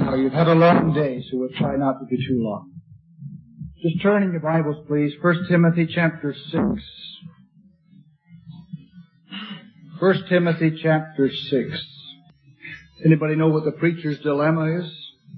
Now, you've had a long day, so we'll try not to be too long. Just turn in your Bibles, please. 1 Timothy chapter 6. 1 Timothy chapter 6. Anybody know what the preacher's dilemma is?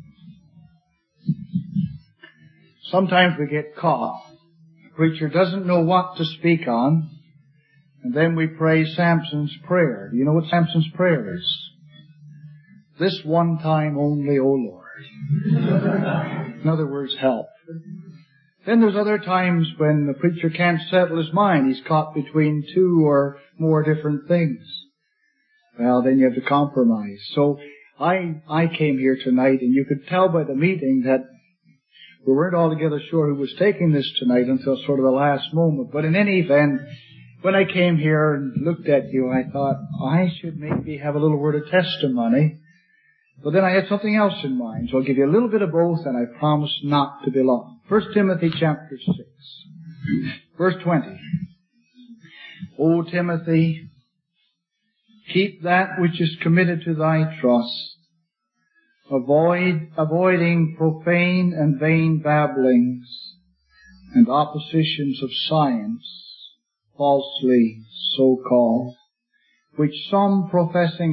Sometimes we get caught. The preacher doesn't know what to speak on, and then we pray Samson's prayer. Do you know what Samson's prayer is? This one time only, O Lord. In other words, help. Then there's other times when the preacher can't settle his mind. He's caught between two or more different things. Well, then you have to compromise. So I came here tonight, and you could tell by the meeting that we weren't altogether sure who was taking this tonight until sort of the last moment. But in any event, when I came here and looked at you, I thought I should maybe have a little word of testimony. But then I had something else in mind, so I'll give you a little bit of both, and I promise not to be long. 1 Timothy chapter 6, verse 20. O Timothy, keep that which is committed to thy trust, avoiding profane and vain babblings and oppositions of science, falsely so called, which some professing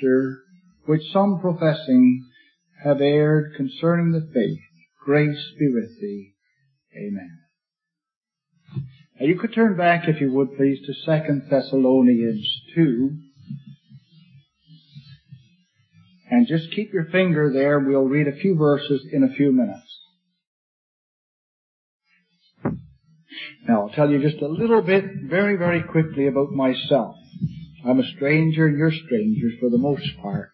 have erred concerning the faith. Grace be with thee. Amen. Now you could turn back, if you would please, to 2 Thessalonians 2. And just keep your finger there. We'll read a few verses in a few minutes. Now I'll tell you just a little bit, very, very quickly about myself. I'm a stranger, and you're strangers for the most part.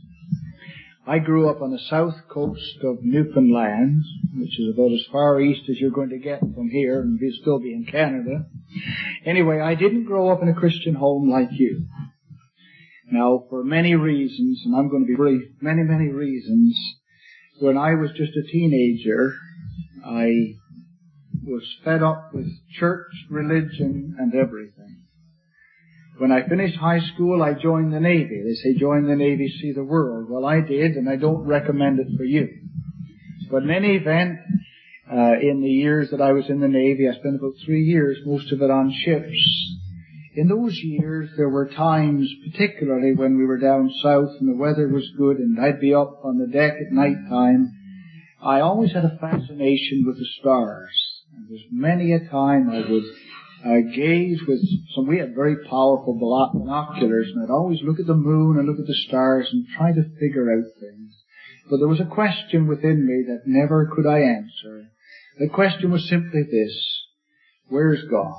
I grew up on the south coast of Newfoundland, which is about as far east as you're going to get from here and still be in Canada. Anyway, I didn't grow up in a Christian home like you. Now, for many reasons, and I'm going to be brief, many, many reasons, when I was just a teenager, I was fed up with church, religion, and everything. When I finished high school, I joined the Navy. They say join the Navy, see the world. Well, I did, and I don't recommend it for you. But in any event, in the years that I was in the Navy, I spent about 3 years, most of it on ships. In those years, there were times, particularly when we were down south and the weather was good and I'd be up on the deck at night time, I always had a fascination with the stars. And there's many a time I would gaze with we had very powerful binoculars, and I'd always look at the moon and look at the stars and try to figure out things. But there was a question within me that never could I answer. The question was simply this: where's God?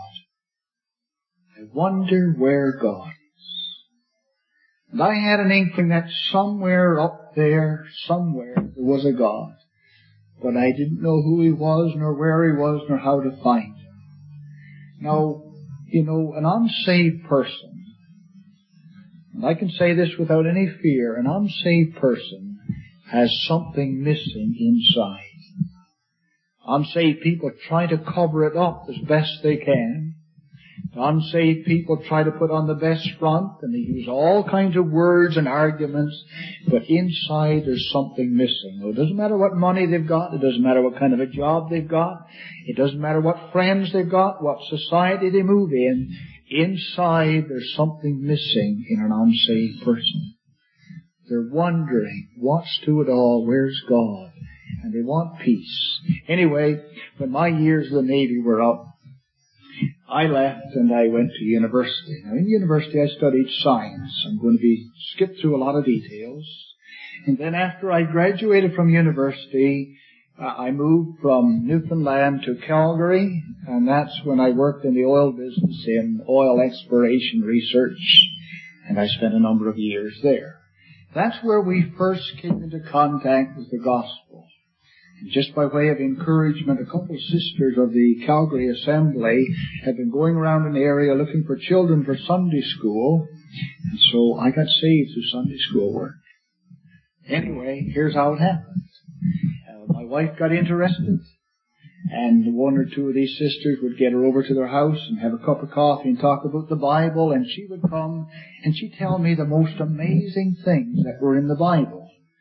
I wonder where God is. And I had an inkling that somewhere up there, somewhere, there was a God. But I didn't know who He was, nor where He was, nor how to find Him. Now, you know, an unsaved person, and I can say this without any fear, an unsaved person has something missing inside. Unsaved people try to cover it up as best they can. Unsaved people try to put on the best front, and they use all kinds of words and arguments, but inside there's something missing. It doesn't matter what money they've got, it doesn't matter what kind of a job they've got, it doesn't matter what friends they've got, what society they move in, inside there's something missing in an unsaved person. They're wondering, what's to it all, where's God? And they want peace. Anyway, when my years of the Navy were up, I left and I went to university. Now in university I studied science. I'm going to skip through a lot of details. And then after I graduated from university, I moved from Newfoundland to Calgary, and that's when I worked in the oil business in oil exploration research, and I spent a number of years there. That's where we first came into contact with the gospel. And just by way of encouragement, a couple of sisters of the Calgary Assembly had been going around an area looking for children for Sunday school, and so I got saved through Sunday school work. Anyway, here's how it happened. My wife got interested, and one or two of these sisters would get her over to their house and have a cup of coffee and talk about the Bible, and she would come and she'd tell me the most amazing things that were in the Bible.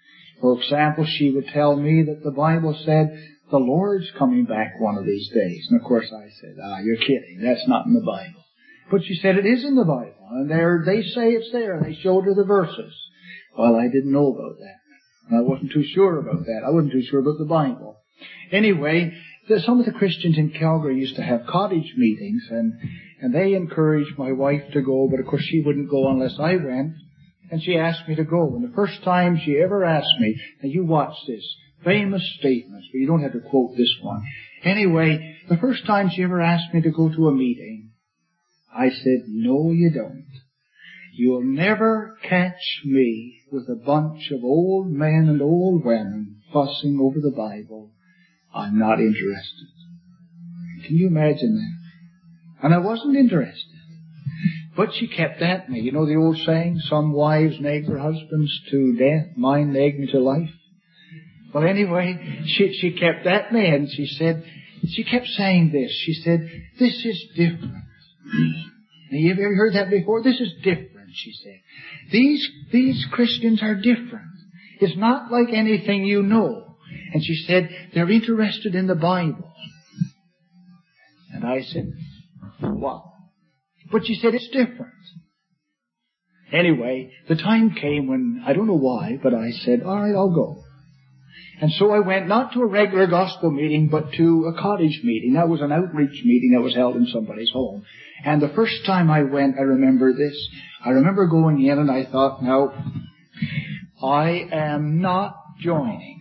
For example, she would tell me that the Bible said the Lord's coming back one of these days. And of course I said, you're kidding. That's not in the Bible. But she said it is in the Bible. And they say it's there. And they showed her the verses. Well, I didn't know about that. I wasn't too sure about that. I wasn't too sure about the Bible. Anyway, some of the Christians in Calgary used to have cottage meetings, and they encouraged my wife to go, but of course she wouldn't go unless I went. And she asked me to go. And the first time she ever asked me, now you watch this, famous statements, but you don't have to quote this one. Anyway, the first time she ever asked me to go to a meeting, I said, no, you don't. You'll never catch me with a bunch of old men and old women fussing over the Bible. I'm not interested. Can you imagine that? And I wasn't interested. But she kept at me. You know the old saying, some wives nag their husbands to death, mine nag me to life. Well, anyway, she kept at me, and she kept saying this. She said, this is different. Now, you ever heard that before? This is different, she said. These Christians are different. It's not like anything you know. And she said, they're interested in the Bible. And I said, what? But she said, it's different. Anyway, the time came when, I don't know why, but I said, all right, I'll go. And so I went not to a regular gospel meeting, but to a cottage meeting. That was an outreach meeting that was held in somebody's home. And the first time I went, I remember this. I remember going in and I thought, no, I am not joining.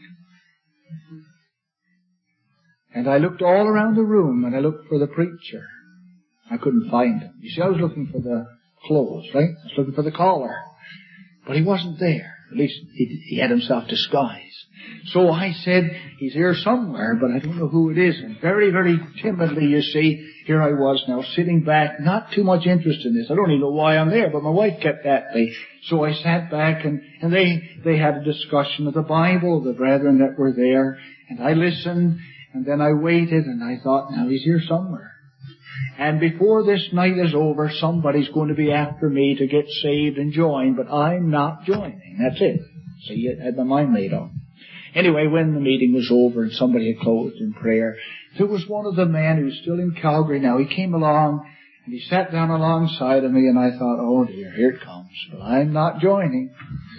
And I looked all around the room and I looked for the preacher. I couldn't find him. You see, I was looking for the clothes, right? I was looking for the collar. But he wasn't there. At least he had himself disguised. So I said, he's here somewhere, but I don't know who it is. And very, very timidly, you see, here I was now sitting back, not too much interest in this. I don't even know why I'm there, but my wife kept at me. So I sat back and they had a discussion of the Bible, the brethren that were there. And I listened, and then I waited, and I thought, now he's here somewhere. And before this night is over, somebody's going to be after me to get saved and join, but I'm not joining. That's it. See, I had my mind made up. Anyway, when the meeting was over and somebody had closed in prayer, there was one of the men who's still in Calgary now. He came along and he sat down alongside of me, and I thought, oh dear, here it comes. But I'm not joining.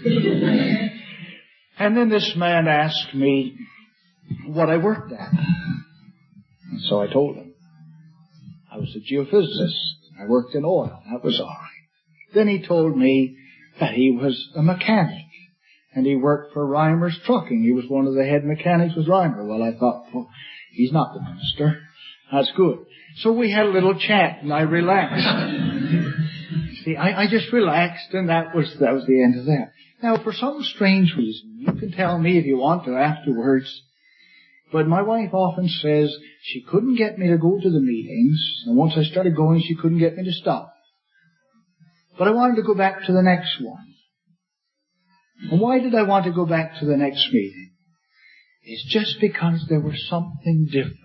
And then this man asked me what I worked at. And so I told him. I was a geophysicist. I worked in oil. That was all right. Then he told me that he was a mechanic. And he worked for Reimer's Trucking. He was one of the head mechanics with Reimer. Well, I thought, well, he's not the minister. That's good. So we had a little chat, and I relaxed. See, I just relaxed, and that was the end of that. Now, for some strange reason, you can tell me if you want to afterwards, but my wife often says she couldn't get me to go to the meetings, and once I started going, she couldn't get me to stop. But I wanted to go back to the next one. And why did I want to go back to the next meeting? It's just because there was something different.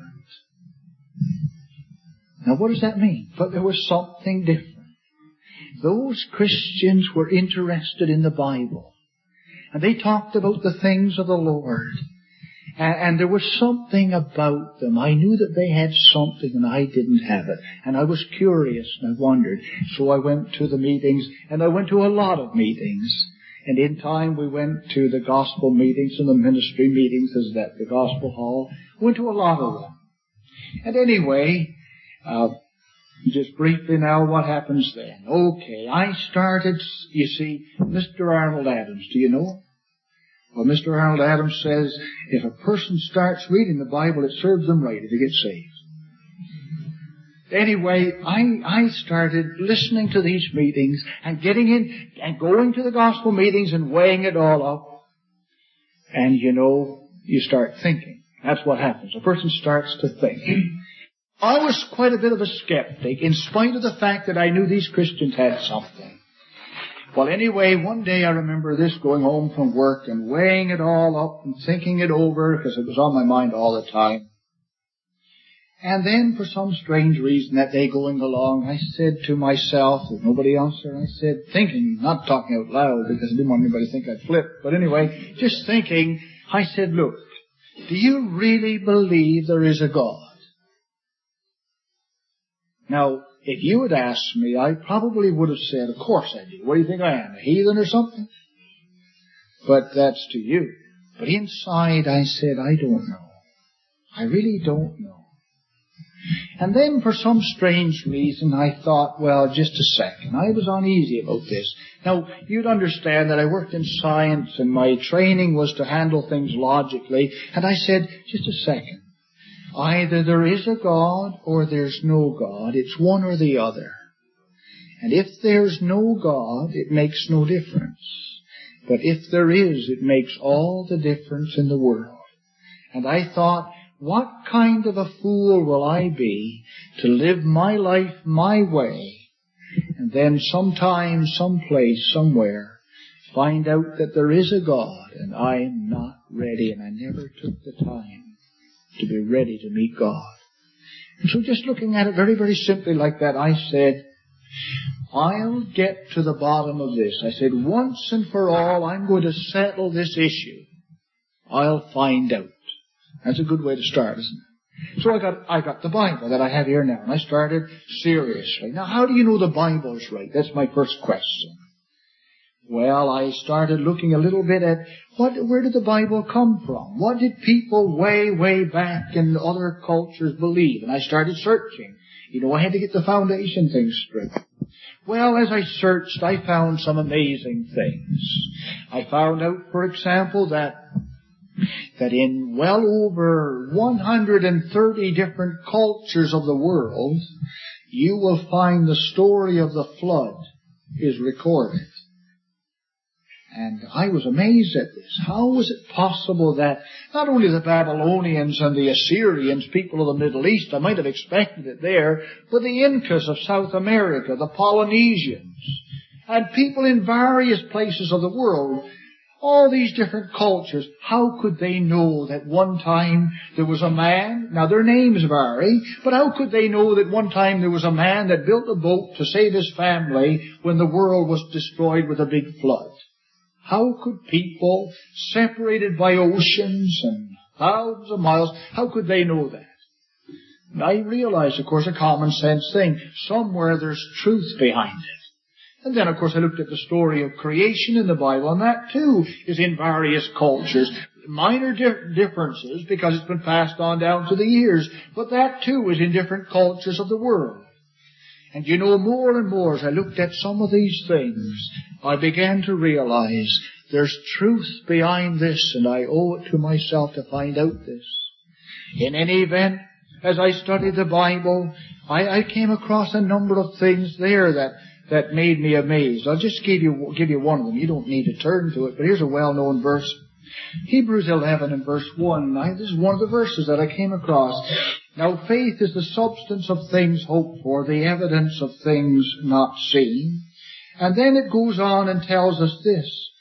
Now, what does that mean? But there was something different. Those Christians were interested in the Bible. And they talked about the things of the Lord. And there was something about them. I knew that they had something and I didn't have it. And I was curious and I wondered. So I went to the meetings, and I went to a lot of meetings. And in time we went to the gospel meetings and the ministry meetings as at the gospel hall. Went to a lot of them. And anyway, just briefly now, what happens then? Okay, I started, you see, Mr. Arnold Adams. Do you know him? Well, Mr. Arnold Adams says, if a person starts reading the Bible, it serves them right if they get saved. Anyway, I started listening to these meetings and getting in and going to the gospel meetings and weighing it all up. And you know, you start thinking. That's what happens. A person starts to think. I was quite a bit of a skeptic, in spite of the fact that I knew these Christians had something. Well, anyway, one day I remember this, going home from work and weighing it all up and thinking it over, because it was on my mind all the time. And then for some strange reason that day going along, I said to myself, there's nobody else there, I said, thinking, not talking out loud because I didn't want anybody to think I'd flip, but anyway, just thinking, I said, look, do you really believe there is a God? Now, if you had asked me, I probably would have said, of course I do. What do you think I am, a heathen or something? But that's to you. But inside I said, I don't know. I really don't know. And then for some strange reason I thought, well, just a second. I was uneasy about this. Now, you'd understand that I worked in science and my training was to handle things logically. And I said, just a second. Either there is a God or there's no God. It's one or the other. And if there's no God, it makes no difference. But if there is, it makes all the difference in the world. And I thought, what kind of a fool will I be to live my life my way and then sometime, someplace, somewhere find out that there is a God and I'm not ready, and I never took the time to be ready to meet God. And so just looking at it very, very simply like that, I said, I'll get to the bottom of this. I said, once and for all, I'm going to settle this issue. I'll find out. That's a good way to start, isn't it? So I got the Bible that I have here now, and I started seriously. Now, how do you know the Bible's right? That's my first question. Well, I started looking a little bit at where did the Bible come from? What did people way, way back in other cultures believe? And I started searching. You know, I had to get the foundation things straight. Well, as I searched, I found some amazing things. I found out, for example, that in well over 130 different cultures of the world, you will find the story of the flood is recorded. And I was amazed at this. How was it possible that not only the Babylonians and the Assyrians, people of the Middle East, I might have expected it there, but the Incas of South America, the Polynesians, and people in various places of the world, all these different cultures, how could they know that one time there was a man? Now their names vary, but how could they know that one time there was a man that built a boat to save his family when the world was destroyed with a big flood? How could people separated by oceans and thousands of miles, how could they know that? And I realized, of course, a common sense thing. Somewhere there's truth behind it. And then, of course, I looked at the story of creation in the Bible, and that, too, is in various cultures. Minor differences, because it's been passed on down through the years, but that, too, is in different cultures of the world. And you know, more and more, as I looked at some of these things, I began to realize there's truth behind this, and I owe it to myself to find out this. In any event, as I studied the Bible, I came across a number of things there that made me amazed. I'll just give you one of them. You don't need to turn to it, but here's a well-known verse. Hebrews 11 and verse 1. This is one of the verses that I came across. Now faith is the substance of things hoped for, the evidence of things not seen. And then it goes on and tells us this,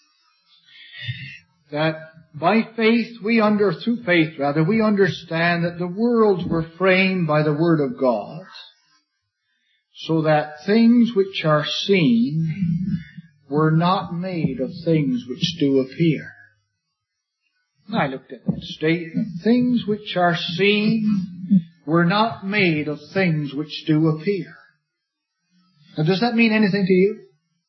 that by faith, through faith, we understand that the worlds were framed by the Word of God, so that things which are seen were not made of things which do appear. I looked at that statement. Things which are seen were not made of things which do appear. Now, does that mean anything to you?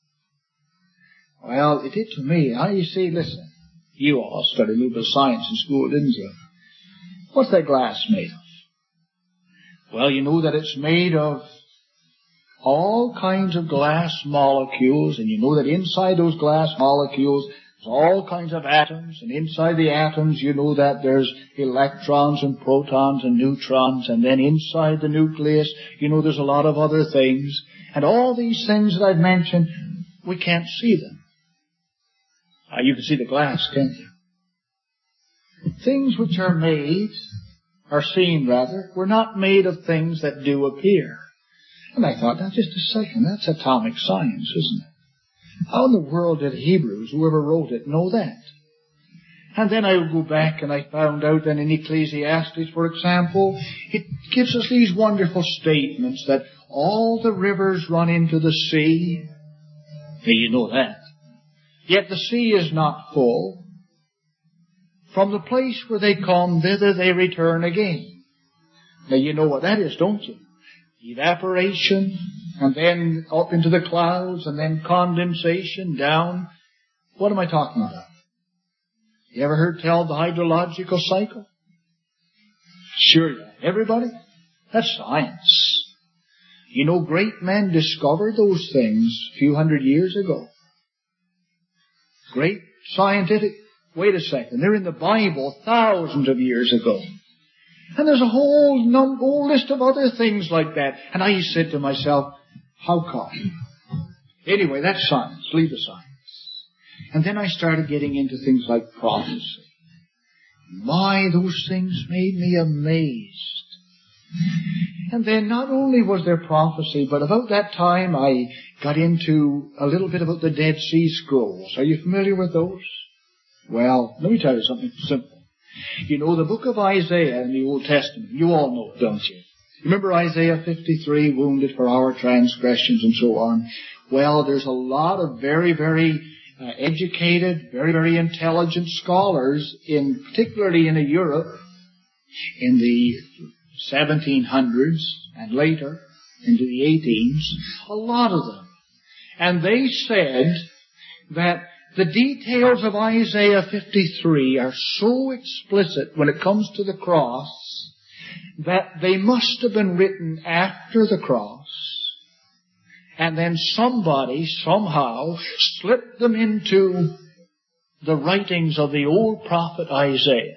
Well, it did to me. You see, listen, you all studied a little bit of science in school, didn't you? What's that glass made of? Well, you know that it's made of all kinds of glass molecules, and you know that inside those glass molecules there's all kinds of atoms, and inside the atoms you know that there's electrons and protons and neutrons, and then inside the nucleus you know there's a lot of other things. And all these things that I've mentioned, we can't see them. You can see the glass, can't you? Things which are seen, were not made of things that do appear. And I thought, now just a second, that's atomic science, isn't it? How in the world did Hebrews, whoever wrote it, know that? And then I would go back and I found out that in Ecclesiastes, for example, it gives us these wonderful statements that all the rivers run into the sea. Hey, you know that. Yet the sea is not full. From the place where they come, thither they return again. Now you know what that is, don't you? Evaporation, and then up into the clouds, and then condensation down. What am I talking about? You ever heard tell of the hydrological cycle? Sure, yeah. Everybody? That's science. You know, great men discovered those things a few hundred years ago. Great scientific... Wait a second. They're in the Bible thousands of years ago. And there's a whole list of other things like that. And I said to myself, how come? Anyway, that's science. Leave the science. And then I started getting into things like prophecy. My, those things made me amazed. And then not only was there prophecy, but about that time I got into a little bit about the Dead Sea Scrolls. Are you familiar with those? Well, let me tell you something simple. You know the book of Isaiah in the Old Testament. You all know it, don't you? Remember Isaiah 53, wounded for our transgressions and so on? Well, there's a lot of very, very educated, very, very intelligent scholars, particularly in Europe, in the 1700s and later, into the 18s, a lot of them. And they said that the details of Isaiah 53 are so explicit when it comes to the cross that they must have been written after the cross, and then somebody somehow slipped them into the writings of the old prophet Isaiah.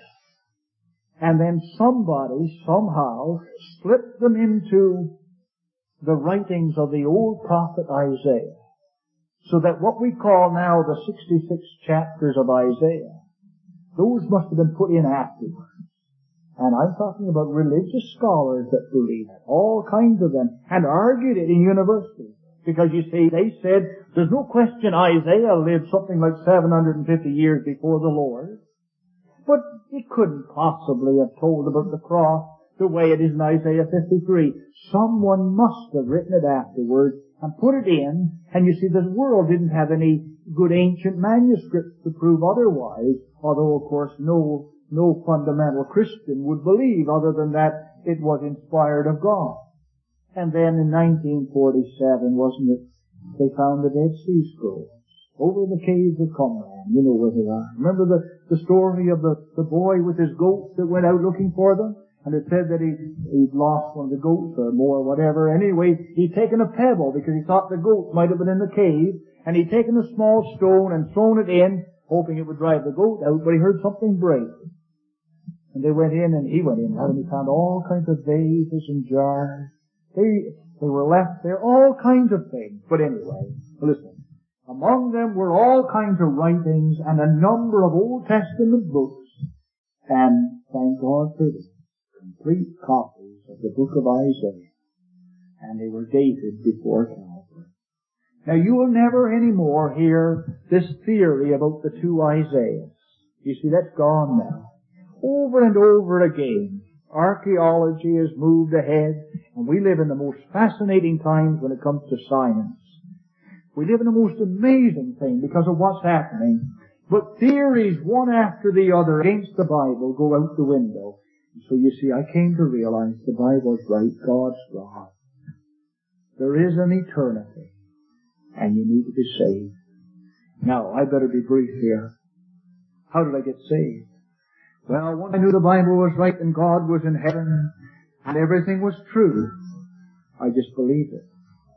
And then somebody somehow slipped them into the writings of the old prophet Isaiah. So that what we call now the 66 chapters of Isaiah, those must have been put in afterwards. And I'm talking about religious scholars that believe it, all kinds of them, and argued it in universities. Because you see, they said, there's no question Isaiah lived something like 750 years before the Lord. But he couldn't possibly have told about the cross the way it is in Isaiah 53. Someone must have written it afterwards and put it in, and you see, the world didn't have any good ancient manuscripts to prove otherwise, although, of course, no fundamental Christian would believe other than that it was inspired of God. And then in 1947, wasn't it, they found the Dead Sea Scrolls over in the caves of Qumran. You know where they are. Remember the story of the boy with his goats that went out looking for them? And it said that he'd lost one of the goats or more, whatever. Anyway, he'd taken a pebble because he thought the goat might have been in the cave. And he'd taken a small stone and thrown it in, hoping it would drive the goat out, but he heard something break. And they went in, and he went in, and he found all kinds of vases and jars. They were left there, all kinds of things. But anyway, listen. Among them were all kinds of writings and a number of Old Testament books. And thank God for this. Complete copies of the book of Isaiah, and they were dated before Calvary. Now you will never anymore hear this theory about the two Isaiahs. You see, that's gone now. Over and over again, archaeology has moved ahead, and we live in the most fascinating times when it comes to science. We live in the most amazing thing because of what's happening. But theories, one after the other, against the Bible go out the window. So you see, I came to realize the Bible's right, God's God. There is an eternity, and you need to be saved. Now, I better be brief here. How did I get saved? Well, when I knew the Bible was right and God was in heaven and everything was true, I just believed it.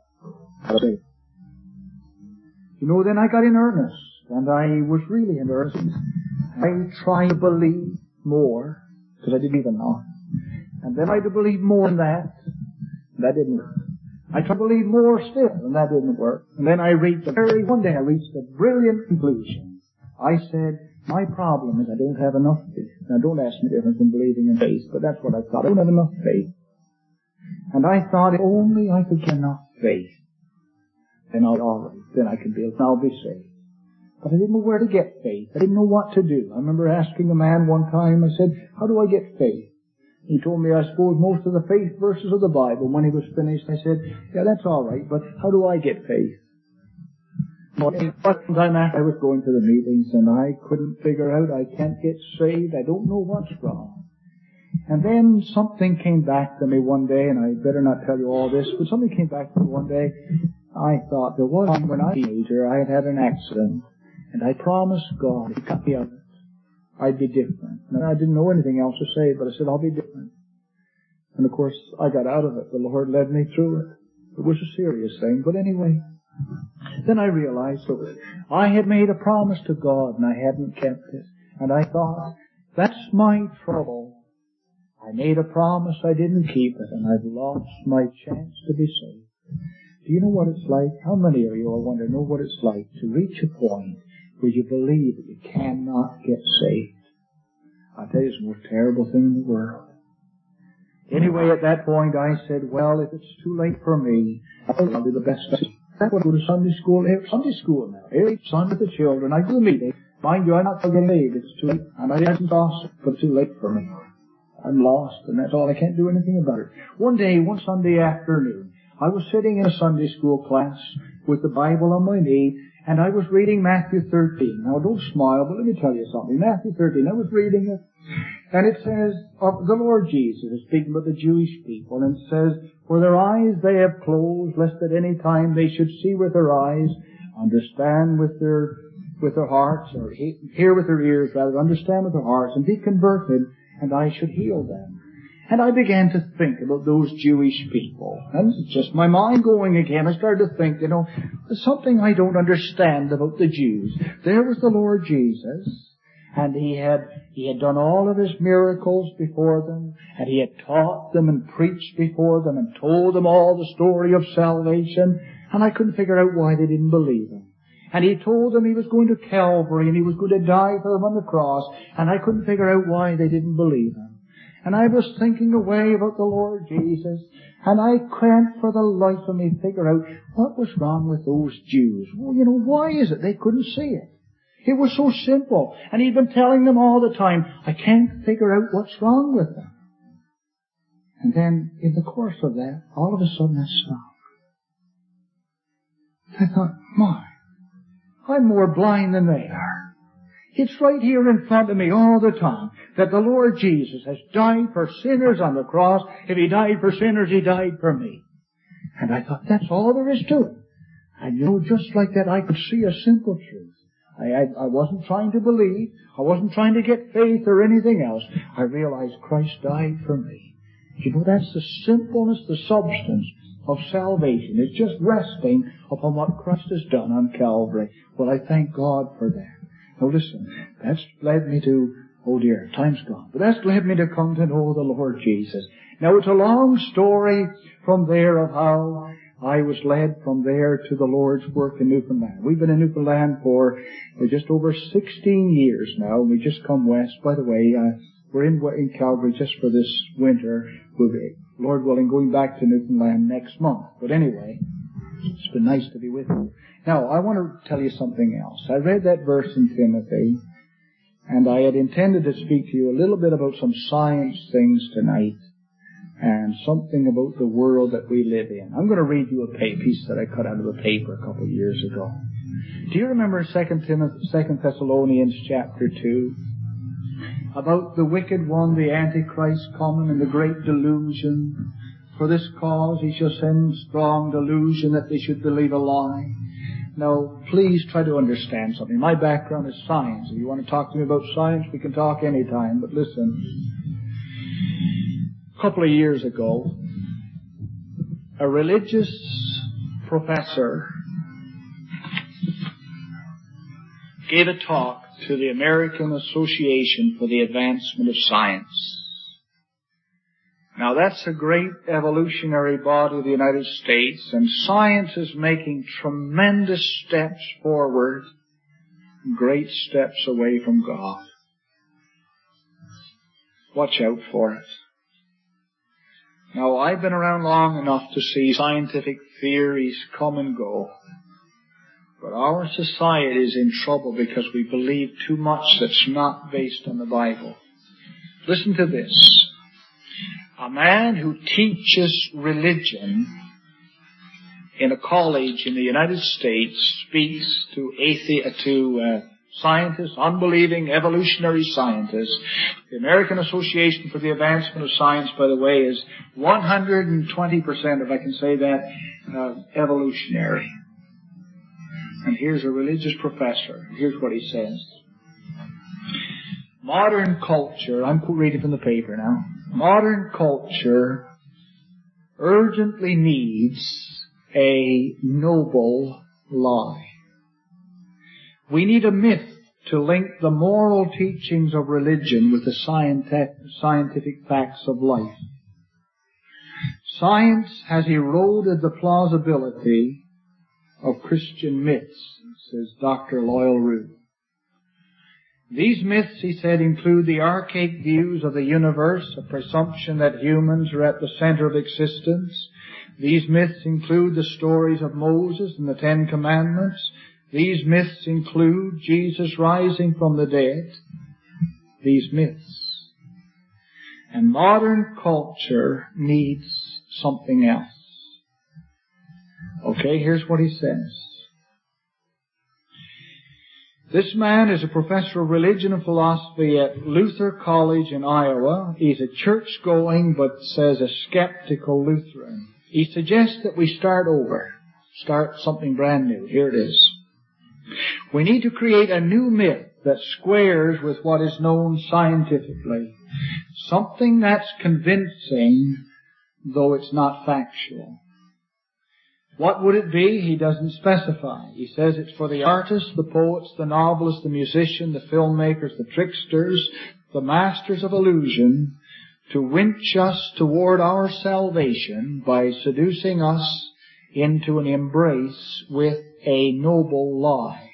You know, then I got in earnest, and I was really in earnest. I tried to believe more, because I didn't even know. And then I tried to believe more than that. That didn't work. I tried to believe more still, and that didn't work. And then one day I reached a brilliant conclusion. I said, my problem is I don't have enough faith. Now don't ask me the difference in believing and faith, but that's what I thought. I don't have enough faith. And I thought if only I could get enough faith, then I'll be all right. Then I can be saved. But I didn't know where to get faith. I didn't know what to do. I remember asking a man one time, I said, how do I get faith? He told me, I suppose, most of the faith verses of the Bible. When he was finished, I said, yeah, that's all right, but how do I get faith? One time after I was going to the meetings and I couldn't figure out, I can't get saved, I don't know what's wrong. And then something came back to me one day, and I better not tell you all this, but something came back to me one day. I thought there was, when I was a teenager, I had had an accident, and I promised God, if He cut me out of it, I'd be different. And I didn't know anything else to say, but I said, I'll be different. And of course, I got out of it. The Lord led me through it. It was a serious thing, but anyway. Then I realized that I had made a promise to God and I hadn't kept it. And I thought, that's my trouble. I made a promise, I didn't keep it, and I've lost my chance to be saved. Do you know what it's like? How many of you, I wonder, know what it's like to reach a point where you believe that you cannot get saved? I tell you, it's the most terrible thing in the world. Anyway, at that point I said, well, if it's too late for me, I'll do the best I can. I go to Sunday school now. Every Sunday with the children. I do the meeting. Mind you, I'm not getting saved. It's too late. And I didn't gossip, but it's too late for me. I'm lost, and that's all. I can't do anything about it. One Sunday afternoon, I was sitting in a Sunday school class with the Bible on my knee, and I was reading Matthew 13. Now, don't smile, but let me tell you something. Matthew 13, I was reading it, and it says, the Lord Jesus is speaking about the Jewish people, and it says, for their eyes they have closed, lest at any time they should see with their eyes, understand with their hearts, or hear with their ears, rather, understand with their hearts, and be converted, and I should heal them. And I began to think about those Jewish people. And it's just my mind going again. I started to think, there's something I don't understand about the Jews. There was the Lord Jesus, and He had done all of His miracles before them, and He had taught them and preached before them and told them all the story of salvation, and I couldn't figure out why they didn't believe Him. And He told them He was going to Calvary and He was going to die for them on the cross, and I couldn't figure out why they didn't believe Him. And I was thinking away about the Lord Jesus, and I can't for the life of me figure out what was wrong with those Jews. Well, why is it they couldn't see it? It was so simple. And He'd been telling them all the time, I can't figure out what's wrong with them. And then, in the course of that, all of a sudden I stopped. I thought, I'm more blind than they are. It's right here in front of me all the time that the Lord Jesus has died for sinners on the cross. If He died for sinners, He died for me. And I thought, that's all there is to it. And just like that, I could see a simple truth. I wasn't trying to believe. I wasn't trying to get faith or anything else. I realized Christ died for me. That's the simpleness, the substance of salvation. It's just resting upon what Christ has done on Calvary. Well, I thank God for that. Now listen, that's led me to, oh dear, time's gone, but that's led me to come to know the Lord Jesus. Now it's a long story from there of how I was led from there to the Lord's work in Newfoundland. We've been in Newfoundland for just over 16 years now, and we just come west. By the way, we're in Calgary just for this winter. We'll be, Lord willing, going back to Newfoundland next month. But anyway, it's been nice to be with you. Now, I want to tell you something else. I read that verse in Timothy, and I had intended to speak to you a little bit about some science things tonight, and something about the world that we live in. I'm going to read you a piece that I cut out of the paper a couple of years ago. Do you remember 2 Thessalonians chapter 2? About the wicked one, the Antichrist coming, and the great delusion. For this cause He shall send strong delusion that they should believe a lie. Now, please try to understand something. My background is science. If you want to talk to me about science, we can talk anytime. But listen, a couple of years ago, a religious professor gave a talk to the American Association for the Advancement of Science. Now, that's a great evolutionary body of the United States, and science is making tremendous steps forward, great steps away from God. Watch out for it. Now, I've been around long enough to see scientific theories come and go. But our society is in trouble because we believe too much that's not based on the Bible. Listen to this. A man who teaches religion in a college in the United States speaks to scientists, unbelieving evolutionary scientists. The American Association for the Advancement of Science, by the way, is 120%, if I can say that, evolutionary. And here's a religious professor. Here's what he says. Modern culture, I'm reading from the paper now, modern culture urgently needs a noble lie. We need a myth to link the moral teachings of religion with the scientific facts of life. Science has eroded the plausibility of Christian myths, says Dr. Loyal Root. These myths, he said, include the archaic views of the universe, a presumption that humans are at the center of existence. These myths include the stories of Moses and the Ten Commandments. These myths include Jesus rising from the dead. These myths. And modern culture needs something else. Okay, here's what he says. This man is a professor of religion and philosophy at Luther College in Iowa. He's a church-going, but says a skeptical Lutheran. He suggests that we start over, start something brand new. Here it is. We need to create a new myth that squares with what is known scientifically. Something that's convincing, though it's not factual. What would it be? He doesn't specify. He says it's for the artists, the poets, the novelists, the musicians, the filmmakers, the tricksters, the masters of illusion, to winch us toward our salvation by seducing us into an embrace with a noble lie.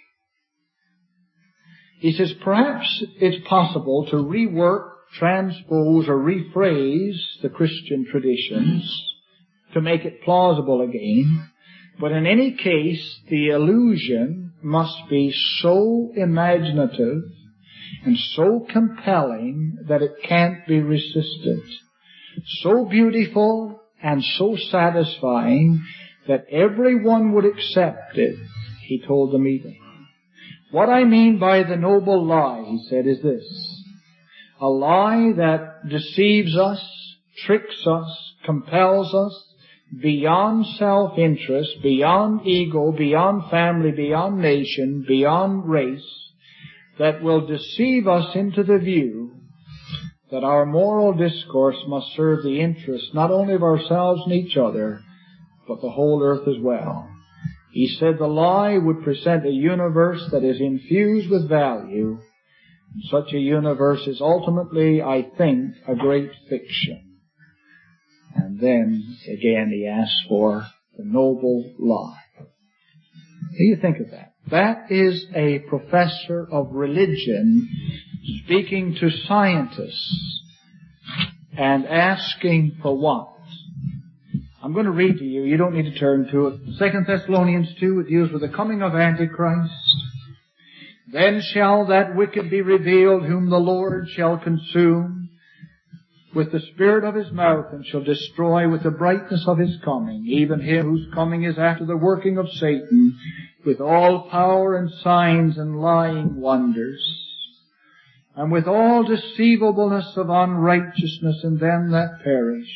He says perhaps it's possible to rework, transpose, or rephrase the Christian traditions to make it plausible again. But in any case, the illusion must be so imaginative and so compelling that it can't be resisted. So beautiful and so satisfying that everyone would accept it, he told the meeting. What I mean by the noble lie, he said, is this. A lie that deceives us, tricks us, compels us, beyond self-interest, beyond ego, beyond family, beyond nation, beyond race, that will deceive us into the view that our moral discourse must serve the interests not only of ourselves and each other, but the whole earth as well. He said the lie would present a universe that is infused with value. Such a universe is ultimately, I think, a great fiction. And then, again, he asks for the noble lie. What do you think of that? That is a professor of religion speaking to scientists and asking for what? I'm going to read to you. You don't need to turn to it. 2 Thessalonians 2, it deals with the coming of Antichrist. Then shall that wicked be revealed whom the Lord shall consume with the spirit of his mouth, and shall destroy with the brightness of his coming, even him whose coming is after the working of Satan, with all power and signs and lying wonders, and with all deceivableness of unrighteousness in them that perish,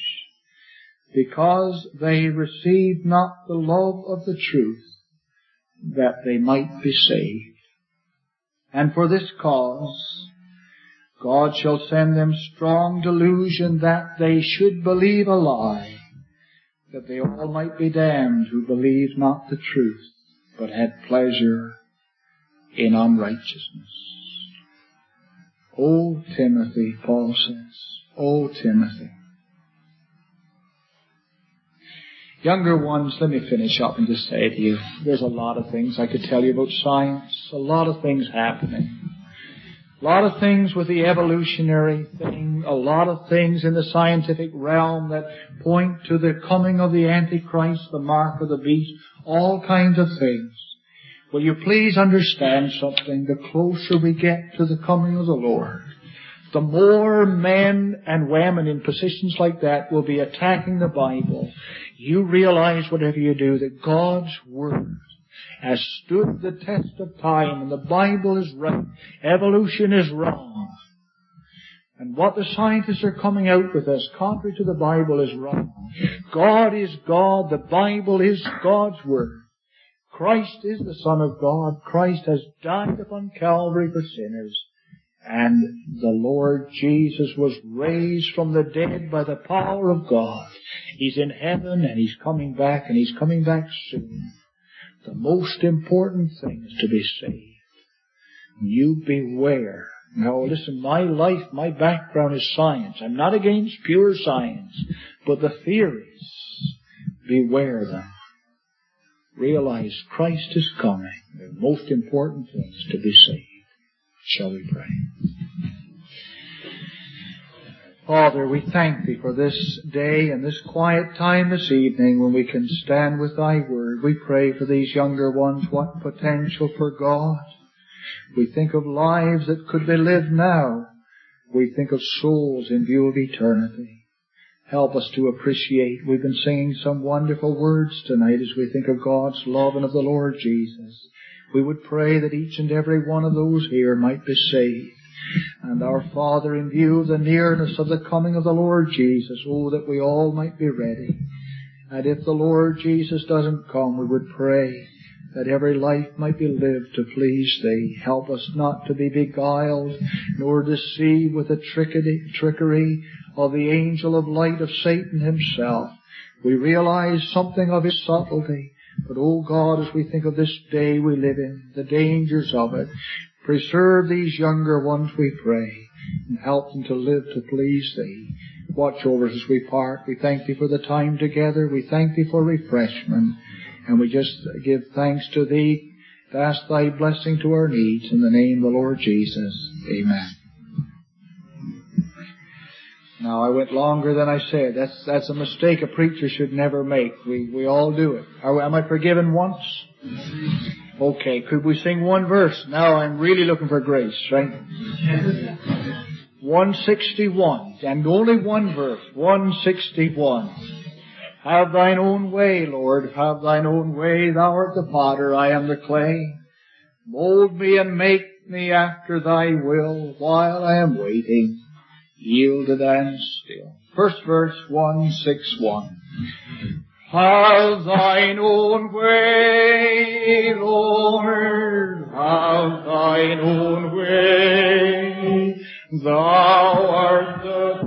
because they received not the love of the truth, that they might be saved. And for this cause God shall send them strong delusion that they should believe a lie, that they all might be damned who believed not the truth, but had pleasure in unrighteousness. O Timothy, Paul says, O Timothy. Younger ones, let me finish up and just say to you, there's a lot of things I could tell you about science, a lot of things happening. A lot of things with the evolutionary thing, a lot of things in the scientific realm that point to the coming of the Antichrist, the mark of the beast, all kinds of things. Will you please understand something? The closer we get to the coming of the Lord, the more men and women in positions like that will be attacking the Bible. You realize, whatever you do, that God's Word has stood the test of time, and the Bible is right. Evolution is wrong. And what the scientists are coming out with as contrary to the Bible is wrong. God is God. The Bible is God's Word. Christ is the Son of God. Christ has died upon Calvary for sinners. And the Lord Jesus was raised from the dead by the power of God. He's in heaven and He's coming back, and He's coming back soon. The most important thing is to be saved. You beware. Now listen, my life, my background is science. I'm not against pure science, but the theories, beware them. Realize Christ is coming. The most important thing is to be saved. Shall we pray? Father, we thank Thee for this day and this quiet time this evening when we can stand with Thy Word. We pray for these younger ones. What potential for God. We think of lives that could be lived now. We think of souls in view of eternity. Help us to appreciate. We've been singing some wonderful words tonight as we think of God's love and of the Lord Jesus. We would pray that each and every one of those here might be saved. And our Father, in view of the nearness of the coming of the Lord Jesus, oh, that we all might be ready. And if the Lord Jesus doesn't come, we would pray that every life might be lived to please Thee. Help us not to be beguiled nor deceived with the trickery of the angel of light of Satan himself. We realize something of his subtlety. But, oh God, as we think of this day we live in, the dangers of it, preserve these younger ones, we pray, and help them to live to please Thee. Watch over us as we part. We thank Thee for the time together. We thank Thee for refreshment. And we just give thanks to Thee, to ask Thy blessing to our needs. In the name of the Lord Jesus. Amen. Now, I went longer than I said. That's a mistake a preacher should never make. We all do it. Am I forgiven once? Okay, could we sing one verse? Now I'm really looking for grace, right? 161, and only one verse, 161. Have Thine own way, Lord, have Thine own way. Thou art the potter, I am the clay. Mold me and make me after Thy will, while I am waiting, yielded and still. First verse, 161. Have Thine own way, Lord, have Thine own way. Thou art the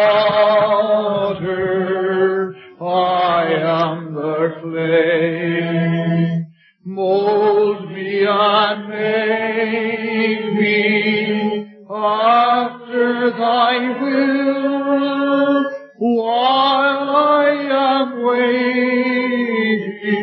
potter, I am the clay. Mold me and make me after Thy will,